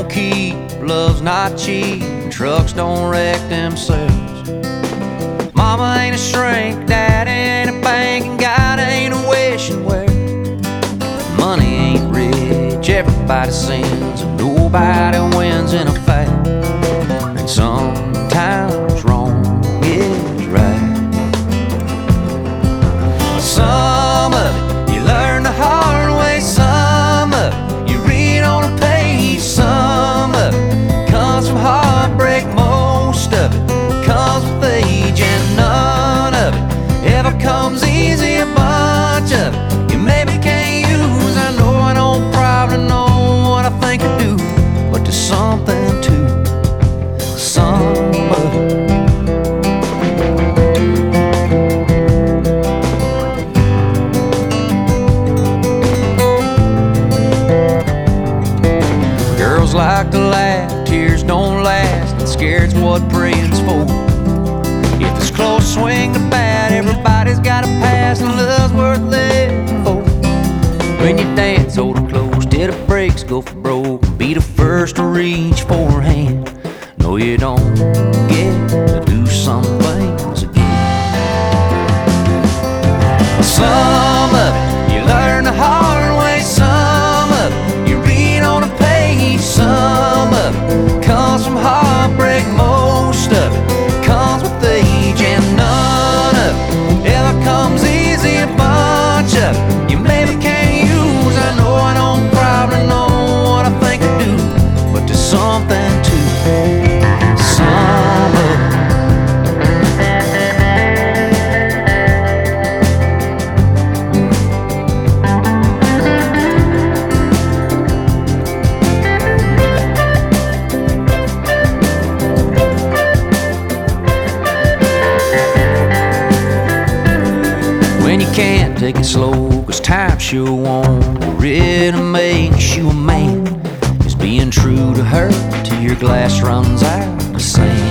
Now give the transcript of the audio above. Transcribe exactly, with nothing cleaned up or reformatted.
keep, love's not cheap, trucks don't wreck themselves. Mama ain't a shrink, Dad ain't a bank, and God ain't a wishing well. Money ain't rich, everybody sins, and nobody wins in a fight. And sometimes wrong is right. Some of it you learn the hard way, some of it you read on a page, some of it comes from heartbreak, most of it comes with age, and none of it ever comes easy. A bunch of it you maybe can't use. I know I don't probably know what I think I do, but there's something to some of it. Girls like to laugh, tears don't last, and scared's what praying's for. If it's close swing to bat, everybody's got a pass, and love's worth living for. When you dance, hold it close till the brakes go for broke, and be the first to reach for a hand. No, you don't get to do some things again. Some of it you learn the hard way, some of it you read on a page, some of it comes from heartbreak, most of it comes with age, and none of it ever comes easy. A bunch of it you maybe can't use. I know I don't probably know what I think I do, but there's something to some of it. When you can't take it slow, cause time sure won't, really makes you a man. Is being true to her till your glass runs out of sand.